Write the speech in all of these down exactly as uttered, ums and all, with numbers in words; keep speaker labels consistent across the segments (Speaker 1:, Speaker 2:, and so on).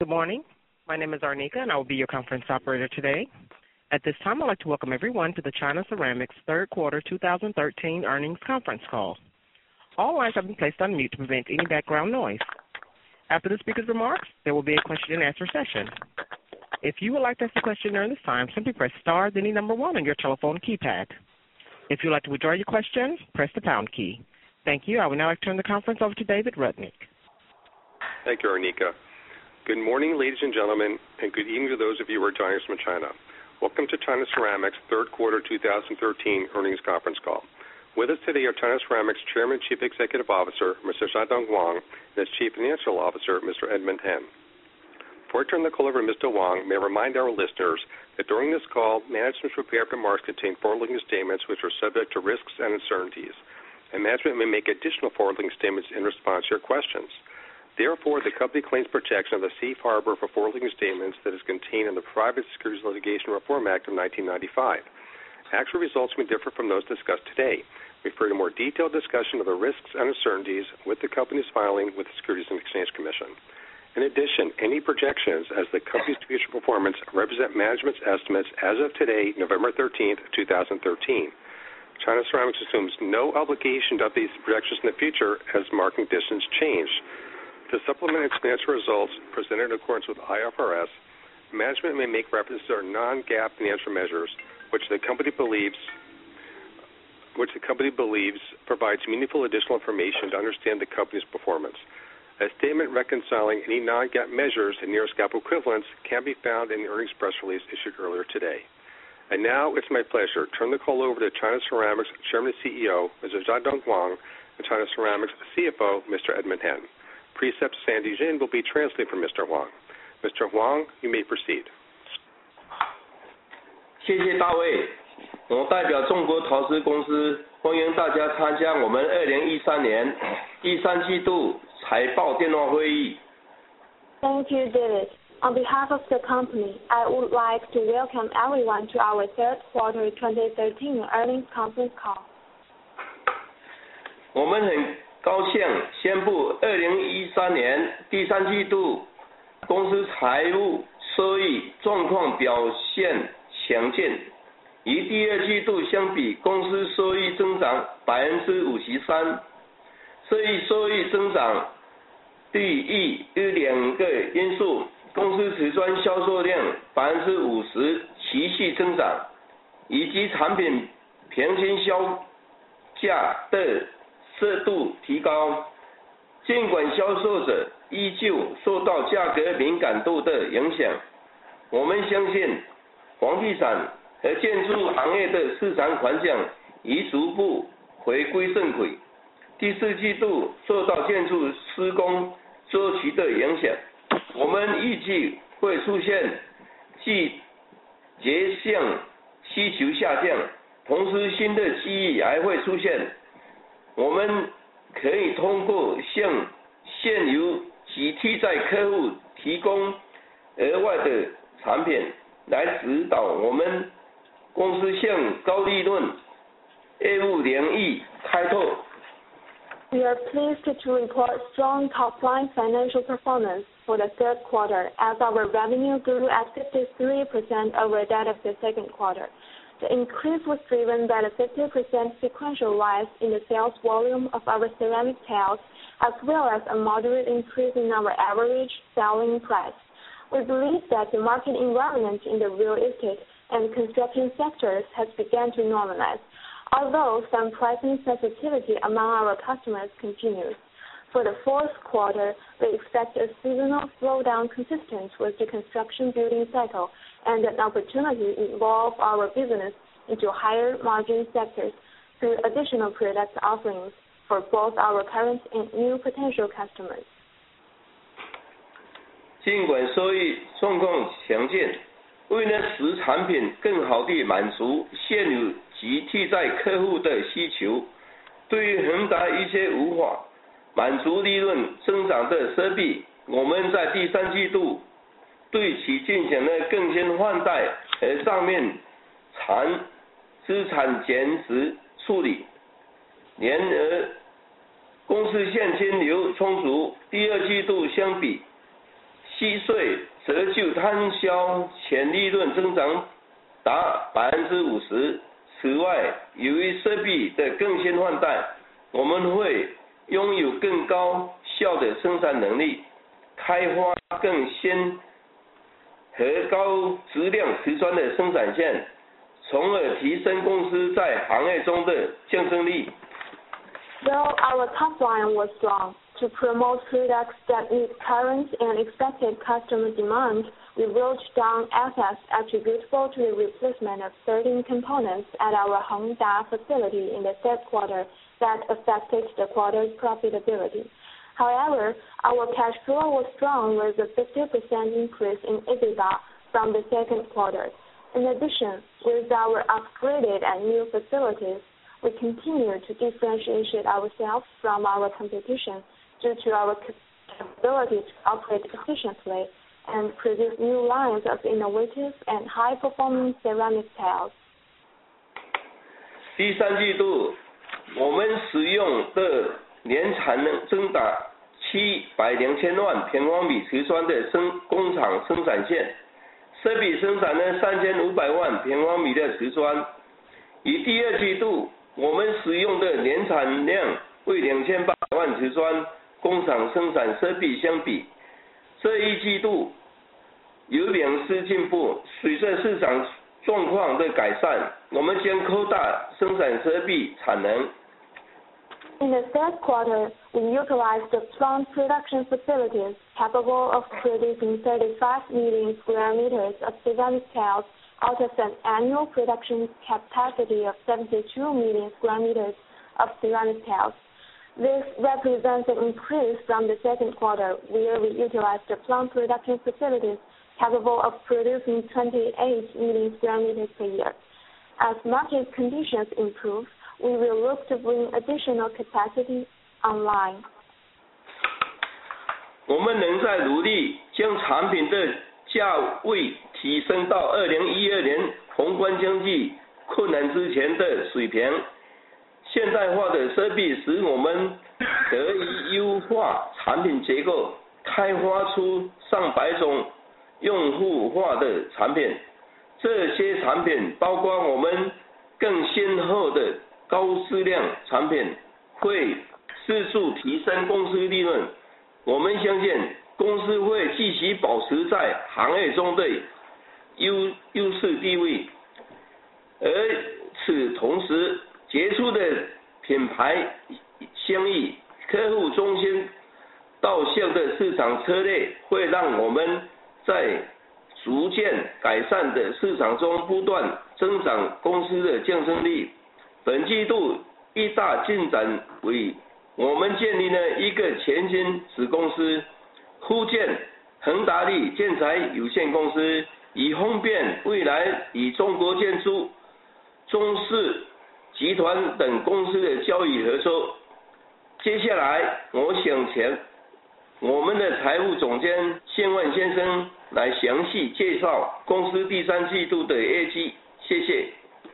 Speaker 1: morning. My name is Arnika, and I will be your conference operator today. At this time, I'd like to welcome everyone to the China Ceramics third quarter two thousand thirteen earnings conference call. All lines have been placed on mute to prevent any background noise. After the speaker's remarks, there will be a question-and-answer session. If you would like to ask a question during this time, simply press star, then the number one on your telephone keypad. If you would like to withdraw your question, press the pound key. Thank you. I will now like to turn the conference over to David Rudnick.
Speaker 2: Thank you, Arnika. Good morning, ladies and gentlemen, and good evening to those of you who are joining us from China. Welcome to China Ceramics third quarter two thousand thirteen earnings conference call. With us today are China Ceramics Chairman and Chief Executive Officer, Mister Jiadong Wang, and his Chief Financial Officer, Mister Edmund Hen. Before I turn the call over to Mister Wang, may I remind our listeners that during this call, management's prepared remarks contain forward-looking statements which are subject to risks and uncertainties, and management may make additional forward-looking statements in response to your questions. Therefore, the company claims protection of the safe harbor for forward-looking statements that is contained in the Private Securities Litigation Reform Act of nineteen ninety-five. Actual results may differ from those discussed today. Refer to more detailed discussion of the risks and uncertainties with the company's filing with the Securities and Exchange Commission. In addition, any projections as the company's future performance represent management's estimates as of today, November thirteenth, two thousand thirteen. China Ceramics assumes no obligation to update these projections in the future as market conditions change. To supplement its financial results presented in accordance with I F R S, management may make references to non-GAAP financial measures, which the company believes, which the company believes provides meaningful additional information to understand the company's performance. A statement reconciling any non-GAAP measures and nearest GAAP equivalents can be found in the earnings press release issued earlier today. And now it's my pleasure to turn the call over to China Ceramics Chairman and C E O, Mister Jiadong Wang, and China Ceramics C F O, Mister Edmund Hen. Precepts Sandy Jin will be translated for Mister Wang. Mister Wang, you may proceed.
Speaker 3: 谢谢大卫，我代表中国陶瓷公司欢迎大家参加我们二零一三年第三季度财报电话会议。
Speaker 4: Thank you, David. On behalf of the company, I would like to welcome everyone to our third quarter twenty thirteen earnings conference call.
Speaker 3: 我们很高兴宣布二零一三年第三季度公司财务收益状况表现强劲，与第二季度相比，公司收益增长百分之五十三。这一收益增长对于有两个因素，公司瓷砖销售量百分之五十持续增长，以及产品平均销价的适度提高。尽管销售者依旧受到价格敏感度的影响，我们相信房地产和建筑行业的市场环境已逐步回归正轨。第四季度受到建筑施工周期的影响，我们预计会出现季节性需求下降，同时新的机遇还会出现。我们可以通过向现有及替代客户提供额外的产品来指导我们公司向高利润业务领域开拓。
Speaker 4: We are pleased to report strong top-line financial performance for the third quarter as our revenue grew at fifty-three percent over that of the second quarter. The increase was driven by the fifty percent sequential rise in the sales volume of our ceramic tiles, as well as a moderate increase in our average selling price. We believe that the market environment in the real estate and construction sectors has begun to normalize, although some pricing sensitivity among our customers continues. For the fourth quarter, we expect a seasonal slowdown consistent with the construction building cycle and an opportunity to evolve our business into higher margin sectors through additional product offerings for both our current and new potential customers.
Speaker 3: 尽管收益状况强劲，为了使产品更好地满足现有及替代客户的需求，对于恒大一些无法满足利润增长的设备，我们在第三季度对其进行了更新换代和账面产资产减值处理。然而，公司现金流充足，第二季度相比息税折旧摊销前利润增长达 百分之五十。 此外，由于设备的更新换代，我们会拥有更高效的生产能力，开发更新和高质量瓷砖的生产线，从而提升公司在行业中的竞争力。
Speaker 4: Though our top line was strong, to promote products that meet current and expected customer demand, we wrote down assets attributable to the replacement of certain components at our Hengda facility in the third quarter that affected the quarter's profitability. However, our cash flow was strong with a fifty percent increase in EBITDA from the second quarter. In addition, with our upgraded and new facilities, we continue to differentiate ourselves from our competition due to our capability to operate efficiently and produce new lines of innovative and high-performing ceramic tiles.
Speaker 3: 第三季度，我们使用的年产能增达七百零千万平方米瓷砖的生工厂生产线，设备生产了三千五百万平方米的瓷砖。与第二季度我们使用的年产量为两千八百万瓷砖工厂生产设备相比，这一季度有两次进步。随着市场状况的改善，我们将扩大生产设备产能。
Speaker 4: In the third quarter, we utilized the plant production facilities capable of producing thirty-five million square meters of ceramic tiles out of an annual production capacity of seventy-two million square meters of ceramic tiles. This represents an increase from the second quarter, where we utilized the plant production facilities capable of producing twenty-eight million square meters per year. As market conditions improve, we will look to bring additional capacity online.
Speaker 3: 我们仍在努力将产品的价位提升到二零一二年宏观经济困难之前的水平。现代化的设备使我们得以优化产品结构，开发出上百种用户化的产品。这些产品包括我们更先后的高质量产品，会适助提升公司利润。我们相信公司会继续保持在行业中的优优势地位，而此同时，杰出的品牌相依、客户中心导向的市场策略，会让我们在逐渐改善的市场中不断增长公司的竞争力。本季度一大进展为我们建立了一个全新子公司福建恒达利建材有限公司，以方便未来与中国建筑、中视集团等公司的交易合作。接下来，我想请我们的财务总监谢万先生来详细介绍公司第三季度的业绩。谢谢。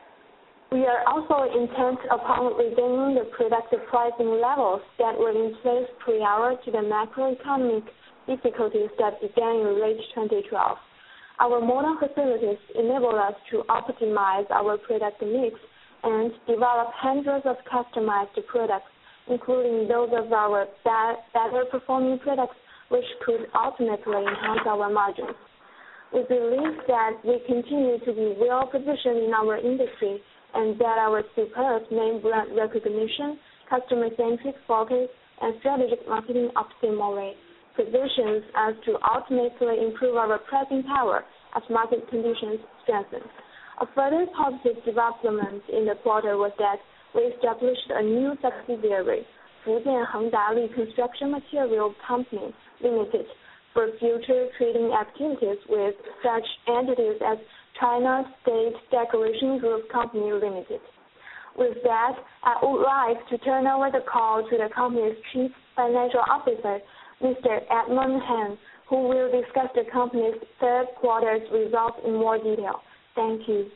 Speaker 4: We are also intent upon regaining the productive pricing levels that were in place prior to the macroeconomic difficulties that began in late twenty twelve. Our modern facilities enable us to optimize our product mix and develop hundreds of customized products, including those of our better performing products, which could ultimately enhance our margins. We believe that we continue to be well positioned in our industry and that our superb name brand recognition, customer-centric focus, and strategic marketing optimally positions us to ultimately improve our pricing power as market conditions strengthen. A further positive development in the quarter was that we established a new subsidiary, Fujian Hengdali Construction Material Company Limited, for future trading activities with such entities as China State Decoration Group Company Limited. With that, I would like to turn over the call to the company's Chief Financial Officer, Mister Edmund Hen, who will discuss the company's third quarter's results in more detail. Thank you.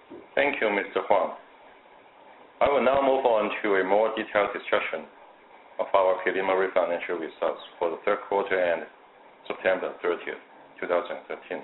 Speaker 5: Thank you, Mister Huang. I will now move on to a more detailed discussion of our preliminary financial results for the third quarter ended September thirtieth, twenty thirteen.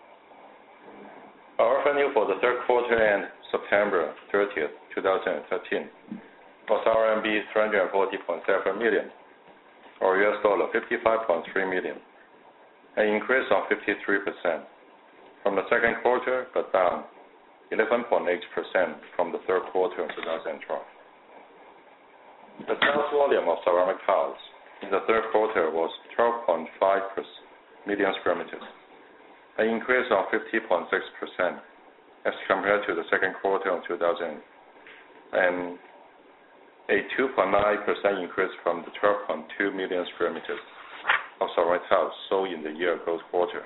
Speaker 5: Our revenue for the third quarter ended September thirtieth, twenty thirteen was R M B three hundred forty point seven million, or U S dollar fifty-five point three million, an increase of fifty-three percent from the second quarter, but down eleven point eight percent from the third quarter of twenty twelve. The sales volume of ceramic tiles in the third quarter was twelve point five million square meters, an increase of fifty point six percent as compared to the second quarter of two thousand, and a two point nine percent increase from the twelve point two million square meters of ceramic tiles sold in the year-ago quarter.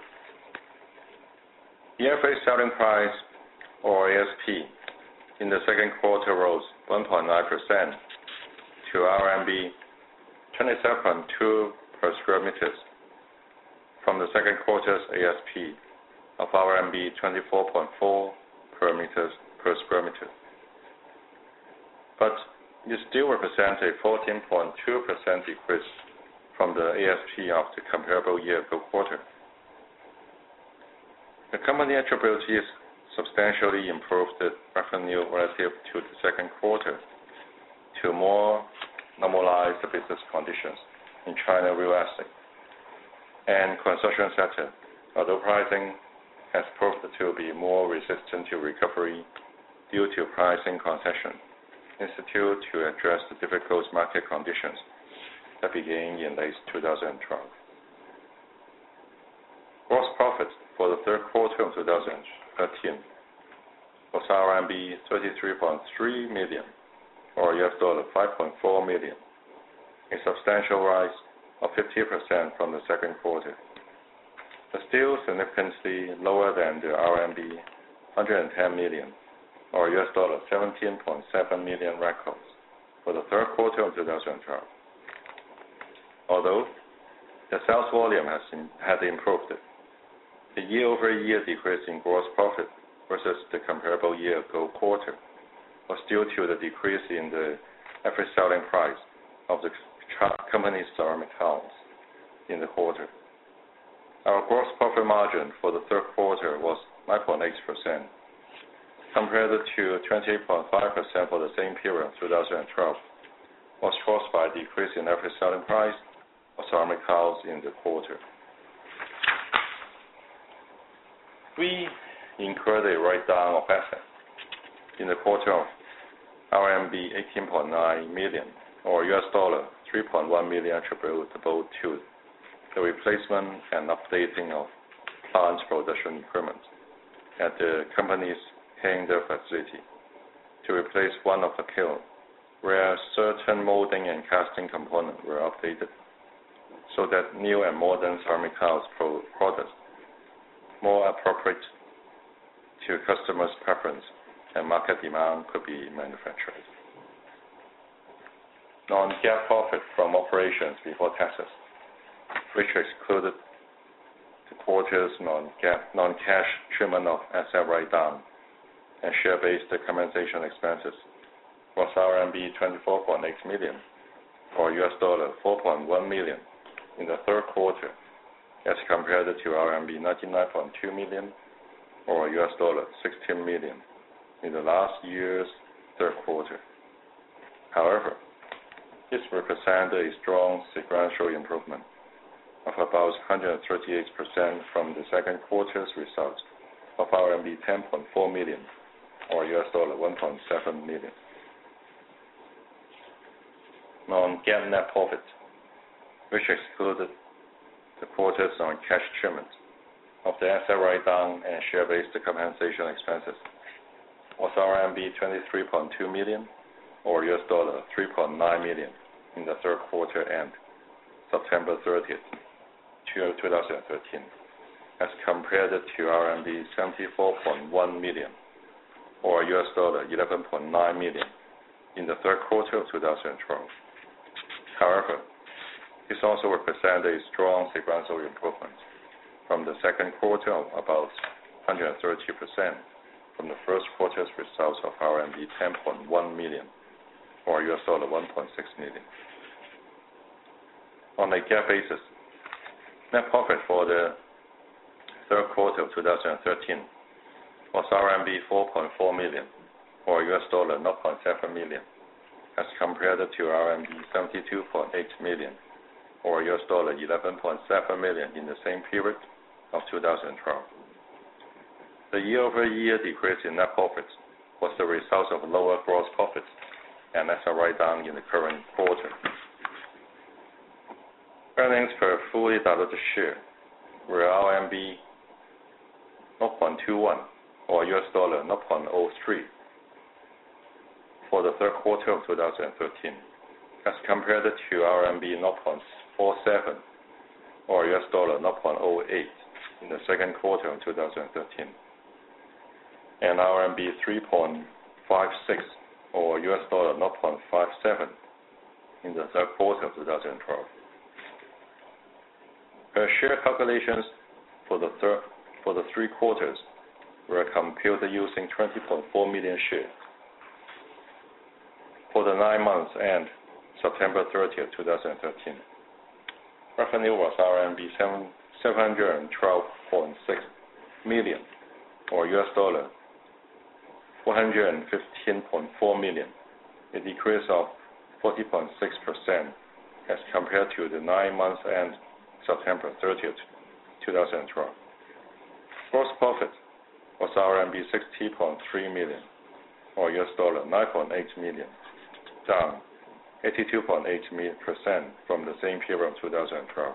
Speaker 5: The average selling price, or A S P, in the second quarter rose one point nine percent to R M B twenty-seven point two per square meters from the second quarter's A S P of R M B twenty-four point four per meters per square meter. But it still represents a fourteen point two percent decrease from the A S P of the comparable year-ago quarter. The company attributes its substantially improved revenue relative to the second quarter to more normalized business conditions in China real estate and construction sector, although pricing has proved to be more resistant to recovery due to pricing concession instituted to address the difficult market conditions that began in late twenty twelve. Gross profit for the third quarter of twenty thirteen was R M B thirty-three point three million, or U S dollar five point four million, a substantial rise of fifty percent from the second quarter, but still significantly lower than the R M B one hundred ten million, or U S dollar seventeen point seven million records for the third quarter of twenty twelve. Although the sales volume has, in, has improved, the year-over-year decrease in gross profit versus the comparable year-ago quarter was due to the decrease in the average selling price of the company's ceramic tiles in the quarter. Our gross profit margin for the third quarter was nine point eight percent, compared to twenty point five percent for the same period of twenty twelve, was caused by a decrease in average selling price of ceramic tiles in the quarter. We incurred a write-down of assets in the quarter of R M B eighteen point nine million, or U S dollar three point one million, attributable to the replacement and updating of plant production equipment at the company's Hengda facility to replace one of the kilns where certain molding and casting components were updated so that new and modern ceramic tiles pro products more appropriate to customers' preference and market demand could be manufactured. Non-GAAP profit from operations before taxes, which excluded the quarter's non-GAAP, non-cash treatment of asset write-down and share-based compensation expenses, was R M B twenty-four point eight million, or U S dollar four point one million in the third quarter, as compared to R M B ninety-nine point two million, or U S dollar sixteen million in the last year's third quarter. However, this represents a strong sequential improvement of about one hundred thirty-eight percent from the second quarter's results of R M B ten point four million, or U S dollar one point seven million. Non-GAAP net profit, which excluded the quarter's non-cash treatment of the asset write-down and share-based compensation expenses, was R M B twenty-three point two million, or U S dollar three point nine million in the third quarter end, September thirtieth, twenty thirteen, as compared to R M B seventy-four point one million, or U S dollar eleven point nine million in the third quarter of twenty twelve. However, this also represents a strong sequential improvement from the second quarter of about one hundred thirty percent from the first quarter's results of R M B ten point one million, or U S dollar one point six million. On a GAAP basis, net profit for the third quarter of two thousand thirteen was R M B four point four million, or U S dollar zero point seven million, as compared to R M B seventy-two point eight million, or U S dollar eleven point seven million in the same period of two thousand twelve. The year-over-year decrease in net profits was the result of lower gross profits and asset write-down in the current quarter. Earnings per fully diluted share were R M B zero point two one, or U S dollar zero point zero three for the third quarter of two thousand thirteen, as compared to R M B zero point four seven, or U S dollar zero point zero eight in the second quarter of two thousand thirteen, and R M B three point five six, or U S dollar zero point five seven in the third quarter of two thousand twelve. Per share calculations for the third for the three quarters were computed using twenty point four million shares. For the nine months end September thirtieth, two thousand thirteen, revenue was R M B seven hundred twelve point six million, or U S dollar one hundred fifteen point four million, a decrease of forty point six percent as compared to the nine months end September thirtieth, two thousand twelve. Gross profit was R M B sixty point three million, or U S dollar nine point eight million, down eighty-two point eight percent from the same period of two thousand twelve.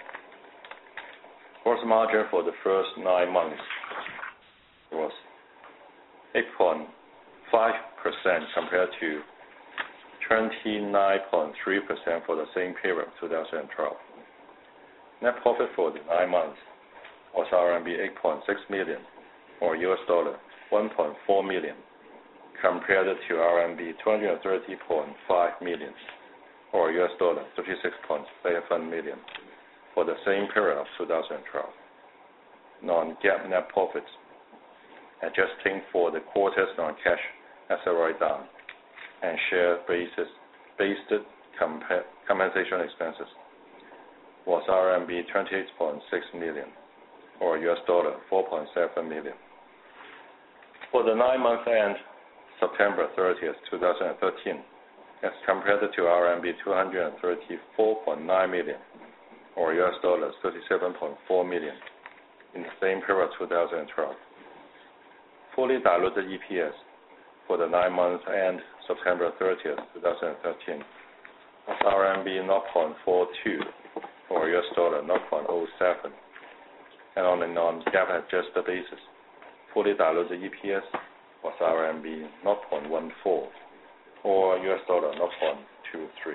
Speaker 5: Gross margin for the first nine months was eight point five percent compared to twenty-nine point three percent for the same period of two thousand twelve. Net profit for the nine months was R M B eight point six million, or U S dollar one point four million, compared to R M B two hundred thirty point five million, or U S dollar thirty-six point seven million for the same period of two thousand twelve. Non-GAAP net profits, adjusting for the quarter's non-cash asset write-down and share-based compensation expenses, was R M B twenty-eight point six million, or U S dollar four point seven million. For the nine months end September thirtieth, two thousand thirteen, as compared to R M B two hundred thirty-four point nine million, or U S dollars thirty-seven point four million in the same period of two thousand twelve. Fully diluted E P S for the nine months end September thirtieth, two thousand thirteen was R M B zero point four two, or U S dollar zero point zero seven, and on a non-GAAP adjusted basis, fully diluted E P S was R M B zero point one four, or U S dollar zero point two three.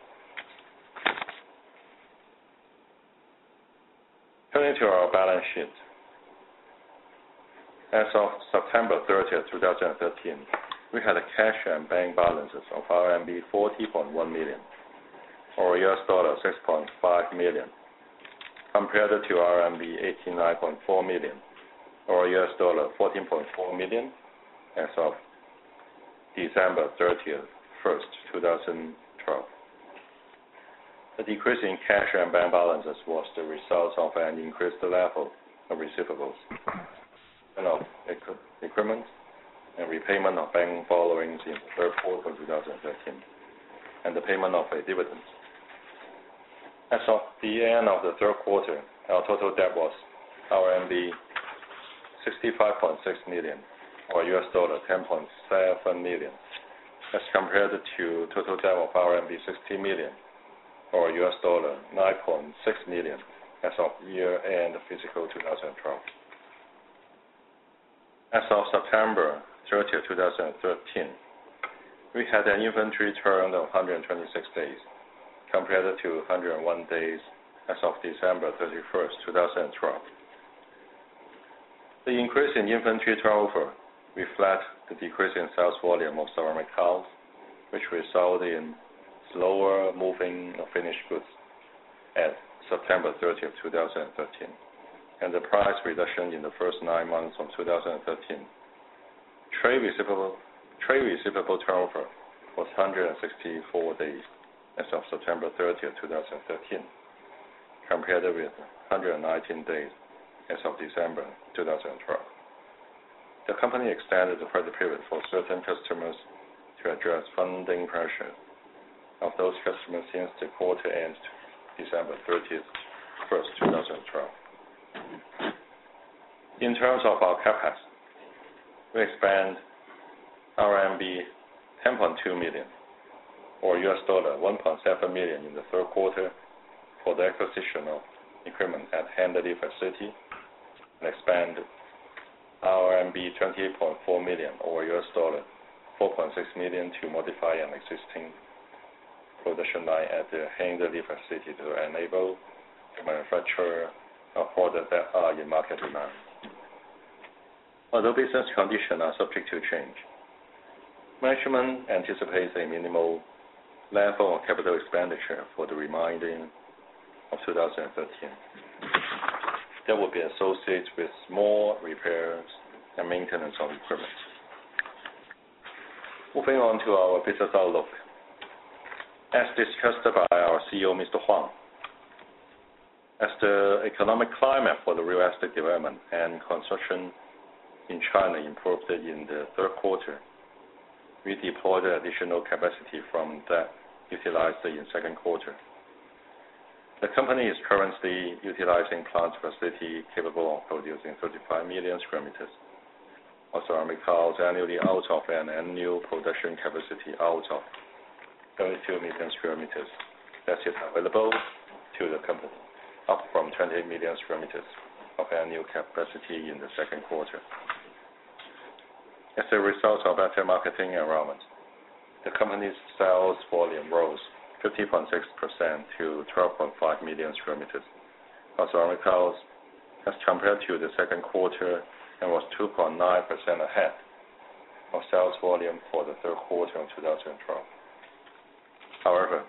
Speaker 5: Turning to our balance sheet. As of September thirtieth, two thousand thirteen, we had a cash and bank balances of R M B forty point one million, or U S dollar six point five million, compared to R M B eighty-nine point four million, or U S dollar fourteen point four million as of December thirty-first, two thousand twelve. The decrease in cash and bank balances was the result of an increased level of receivables and of equipment and repayment of bank borrowings in the third quarter of two thousand thirteen, and the payment of a dividend. As of the end of the third quarter, our total debt was R M B sixty-five point six million, or U S dollar ten point seven million, as compared to total debt of R M B sixty million, or U S dollar nine point six million as of year-end fiscal two thousand twelve. As of September thirtieth, two thousand thirteen, we had an inventory turn of one hundred twenty-six days, compared to one hundred one days as of December thirty-first, two thousand twelve. The increase in inventory turnover reflects the decrease in sales volume of ceramic tiles, which resulted in slower moving of finished goods at September thirtieth, two thousand thirteen, and the price reduction in the first nine months of two thousand thirteen. Trade receivable, trade receivable turnover was one hundred sixty-four days as of September thirtieth, two thousand thirteen, compared with one hundred nineteen days as of December two thousand twelve. The company extended the credit period for certain customers to address funding pressure of those customers since the quarter ends December thirty-first, two thousand twelve. In terms of our CapEx, we expend R M B ten point two million or U S dollar one point seven million in the third quarter for the acquisition of equipment at Handley facility and expend R M B twenty-eight point four million or U S dollar four point six million to modify an existing production line at the Handley facility to enable the manufacture of products that are in market demand. Although business conditions are subject to change, management anticipates a minimal level of capital expenditure for the remainder of two thousand thirteen. That will be associated with small repairs and maintenance of equipment. Moving on to our business outlook. As discussed by our C E O, Mister Huang, as the economic climate for the real estate development and construction in China improved in the third quarter, we deployed additional capacity from that utilized in second quarter. The company is currently utilizing plant facility capable of producing thirty-five million square meters of ceramic tiles annually out of an annual production capacity out of seventy-two million square meters that is available to the company, up from twenty million square meters of annual capacity in the second quarter. As a result of better marketing environment, the company's sales volume rose fifty point six percent to twelve point five million square meters of ceramic tiles as compared to the second quarter and was two point nine percent ahead of sales volume for the third quarter of two thousand twelve. However,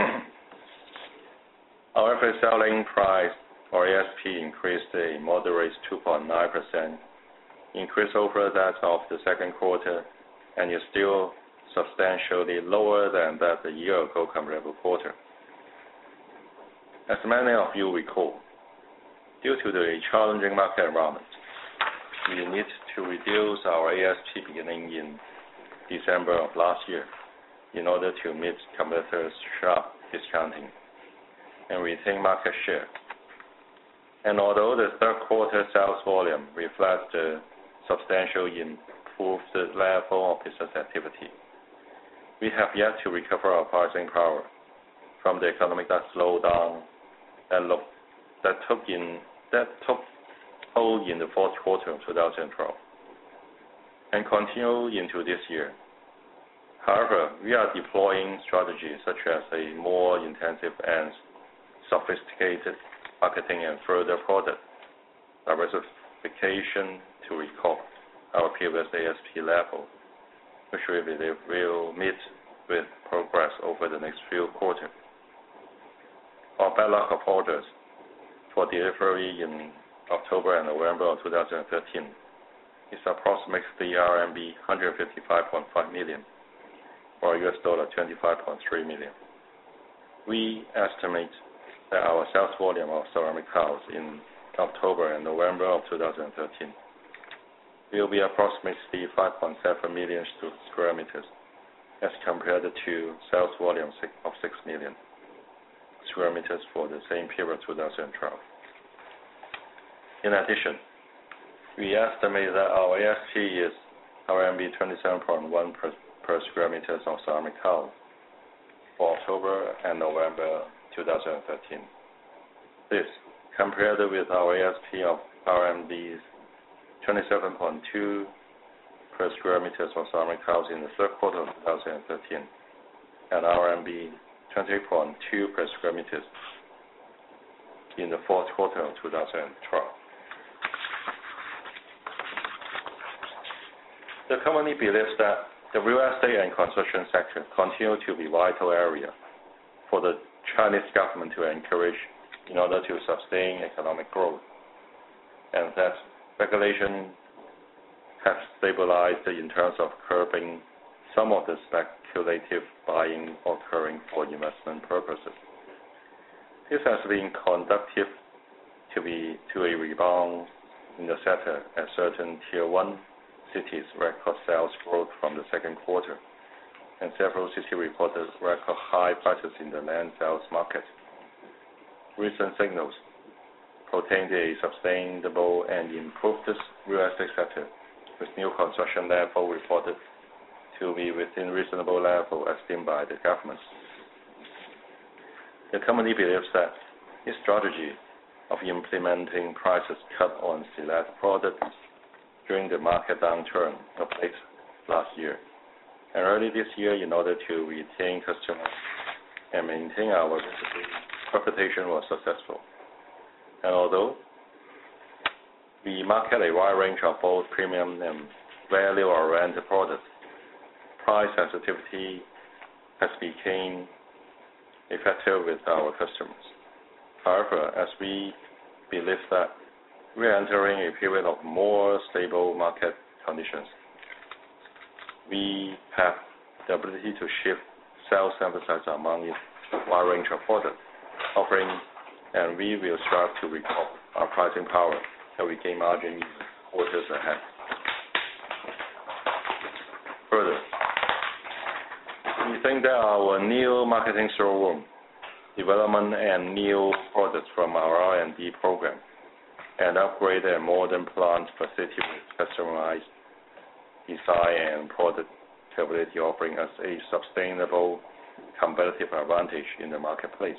Speaker 5: our average selling price or A S P increased a moderate two point nine percent increase over that of the second quarter and is still substantially lower than that a year ago comparable quarter. As many of you recall, due to the challenging market environment, we need to reduce our A S P beginning in December of last year in order to meet competitors' sharp discounting and retain market share. And although the third quarter sales volume reflects the substantial improved level of business activity, we have yet to recover our pricing power from the economic that slowed down and look, that took in that took hold in the fourth quarter of two thousand twelve and continue into this year. However, we are deploying strategies such as a more intensive and sophisticated marketing and further product diversification to recall our previous A S P level, which we believe will meet with progress over the next few quarters. Our backlog of orders for delivery in October and November of two thousand thirteen is approximately R M B one hundred fifty-five point five million or U S dollar twenty-five point three million. We estimate that our sales volume of ceramic tiles in October and November of two thousand thirteen will be approximately five point seven million square meters as compared to sales volume of six million square meters for the same period two thousand twelve. In addition, we estimate that our A S P is R M B twenty-seven point one per, per square meters of ceramic tile for October and November two thousand thirteen. This, compared with our A S P of R M B twenty-seven point two per square meters of ceramic tiles in the third quarter of two thousand thirteen and R M B twenty-eight point two per square meters in the fourth quarter of two thousand twelve. The company believes that the real estate and construction sector continue to be vital area for the Chinese government to encourage in order to sustain economic growth, and that regulation has stabilized in terms of curbing some of the speculative buying occurring for investment purposes. This has been conducive to, be, to a rebound in the sector as certain Tier one cities record sales growth from the second quarter, and several cities reported record high prices in the land sales market. Recent signals portend a sustainable and improved real estate sector, with new construction level reported to be within reasonable level esteemed by the government. The company believes that its strategy of implementing prices cut on select products during the market downturn of late last year and early this year in order to retain customers and maintain our reputation was successful. And although we market a wide range of both premium and value-oriented products, price sensitivity has become effective with our customers. However, as we believe that we are entering a period of more stable market conditions, we have the ability to shift sales emphasis among a wide range of product offerings, and we will strive to recover our pricing power and regain margin in quarters ahead. Further, we think that our new marketing showroom development and new products from our R and D program and upgrade a modern plant facility with customized design and product capability offering us a sustainable competitive advantage in the marketplace.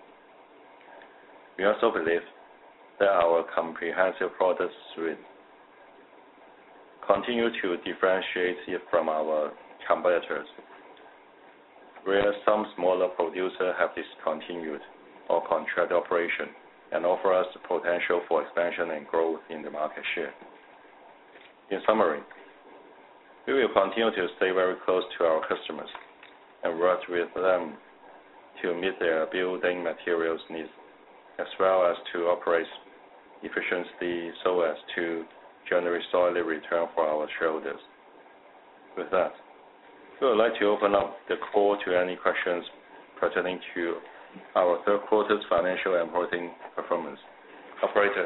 Speaker 5: We also believe that our comprehensive product suite continue to differentiate it from our competitors, where some smaller producers have discontinued or contract operation and offer us the potential for expansion and growth in the market share. In summary, we will continue to stay very close to our customers and work with them to meet their building materials needs, as well as to operate efficiently so as to generate solid return for our shareholders. With that, we would like to open up the call to any questions pertaining to our third quarter's financial and operating performance. Operator.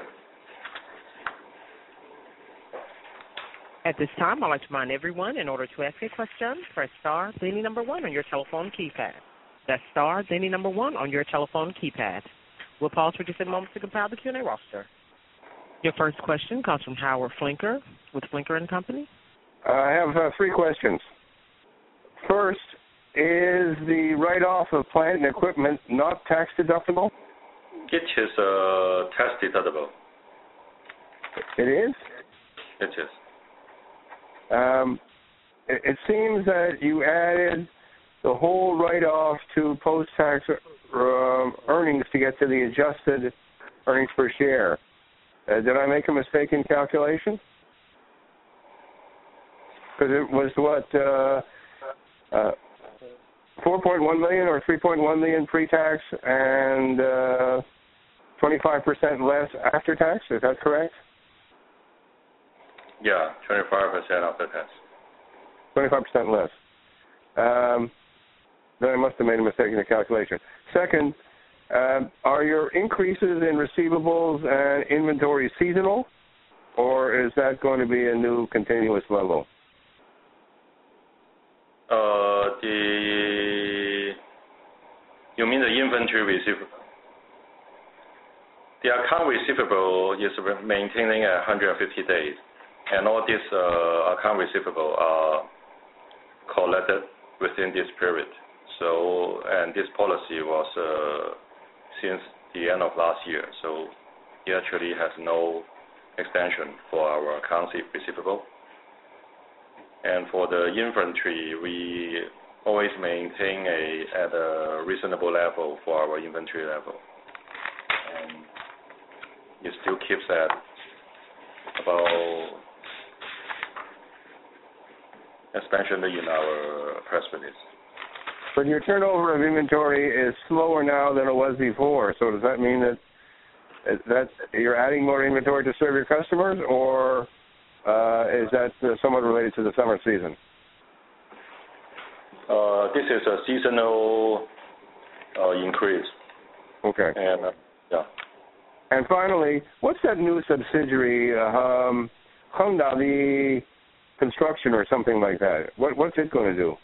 Speaker 1: At this time, I'd like to remind everyone, in order to ask a question, press star, then the number one on your telephone keypad. That's star, then the number one on your telephone keypad. We'll pause for just a moment to compile the Q and A roster. Your first question comes from Howard Flinker with Flinker and Company.
Speaker 6: I have uh, three questions. First, is the write-off of plant and equipment not tax deductible?
Speaker 5: It is uh, tax deductible.
Speaker 6: It is?
Speaker 5: It is.
Speaker 6: Um, it, it seems that you added the whole write-off to post-tax uh, earnings to get to the adjusted earnings per share. Uh, did I make a mistake in calculation? Because it was what, uh, uh, four point one million dollars or three point one million dollars pre-tax and uh, twenty-five percent less after tax? Is that correct?
Speaker 5: Yeah, twenty-five percent after tax.
Speaker 6: twenty-five percent less. Um, then I must have made a mistake in the calculation. Second, uh, are your increases in receivables and inventory seasonal, or is that going to be a new continuous level?
Speaker 5: Uh, the you mean the inventory receivable? The account receivable is maintaining at one hundred fifty days, and all these uh, account receivable are collected within this period. So, and this policy was uh, since the end of last year. So, it actually has no extension for our accounts receivable. And for the inventory, we always maintain a at a reasonable level for our inventory level. And it still keeps at about, as mentioned in our press release.
Speaker 6: But your turnover of inventory is slower now than it was before. So does that mean that that you're adding more inventory to serve your customers, or uh, is that uh, somewhat related to the summer season?
Speaker 5: Uh, this is a seasonal uh, increase.
Speaker 6: Okay.
Speaker 5: And uh, yeah.
Speaker 6: And finally, what's that new subsidiary, uh, um, Hengda Construction or something like that? What, what's it going to do?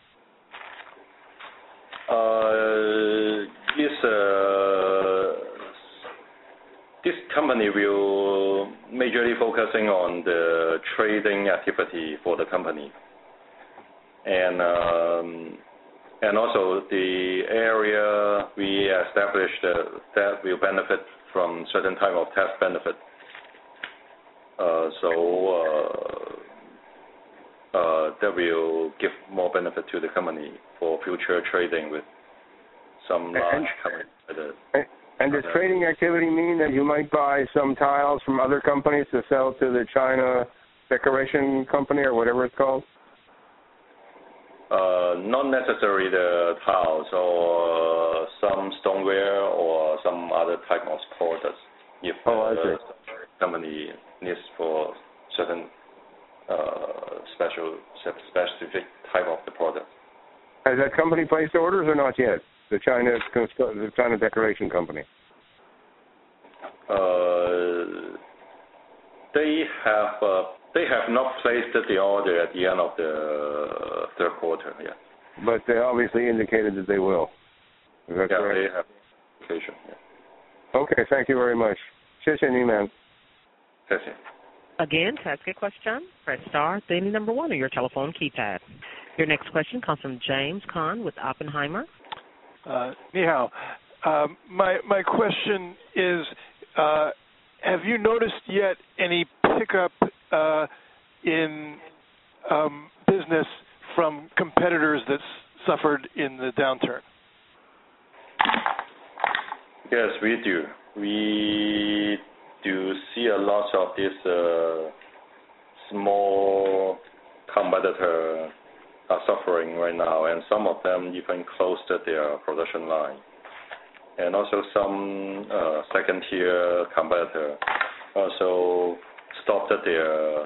Speaker 5: Uh, this uh, this company will majorly focusing on the trading activity for the company, and um, and also the area we established uh, that will benefit from certain type of tax benefit. Uh, so uh, uh, that will give more benefit to the company for future trading with some large companies.
Speaker 6: And, and does trading activity mean that you might buy some tiles from other companies to sell to the China Decoration Company or whatever it's called?
Speaker 5: Uh, not necessarily the tiles or some stoneware or some other type of products. If
Speaker 6: oh,
Speaker 5: the company needs for certain uh, special specific type of the product.
Speaker 6: Has that company placed orders or not yet? The China the China Decoration Company.
Speaker 5: Uh, they have uh, they have not placed the order at the end of the third quarter yet.
Speaker 6: But they obviously indicated that they will. Is that
Speaker 5: yeah,
Speaker 6: correct?
Speaker 5: they have indication. Yeah.
Speaker 6: Okay, thank you very much. 谢谢你们.
Speaker 5: 谢谢.
Speaker 1: Again, to ask a question, press star, then the number one on your telephone keypad. Your next question comes from James Kahn with Oppenheimer.
Speaker 7: Uh, Ni hao. Um, my, my question is, uh, have you noticed yet any pickup uh, in um, business from competitors that suffered in the downturn?
Speaker 5: Yes, we do. We do see a lot of this uh, small competitor are suffering right now, and some of them even closed their production line. And also some uh, second-tier competitor also stopped their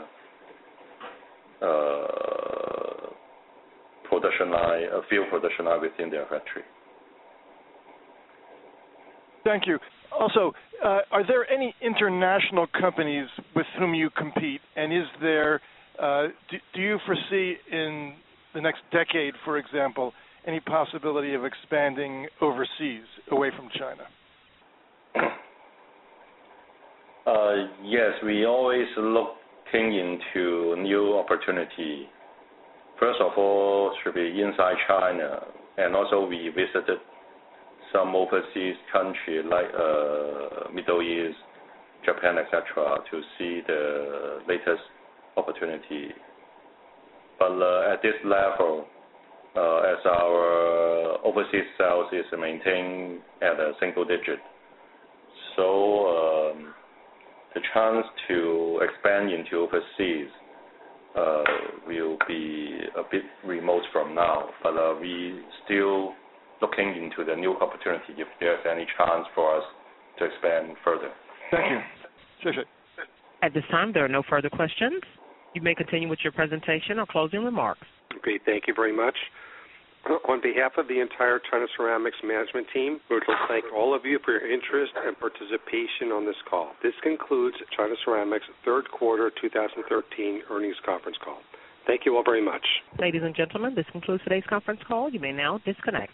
Speaker 5: uh, production line, a few production line within their factory.
Speaker 7: Thank you. Also, uh, are there any international companies with whom you compete? And is there, uh, do, do you foresee in the next decade, for example, any possibility of expanding overseas, away from China?
Speaker 5: Uh, yes, we always looking into new opportunity. First of all, should be inside China, and also we visited some overseas country like uh, Middle East, Japan, et cetera, to see the latest opportunity. But uh, at this level, uh, as our overseas sales is maintained at a single digit, so um, the chance to expand into overseas uh, will be a bit remote from now. But uh, we still looking into the new opportunity if there's any chance for us to expand further.
Speaker 7: Thank you. Sure, sure.
Speaker 1: At this time, there are no further questions. You may continue with your presentation or closing remarks.
Speaker 2: Okay, thank you very much. On behalf of the entire China Ceramics management team, we would like to thank all of you for your interest and participation on this call. This concludes China Ceramics' third quarter two thousand thirteen earnings conference call. Thank you all very much.
Speaker 1: Ladies and gentlemen, this concludes today's conference call. You may now disconnect.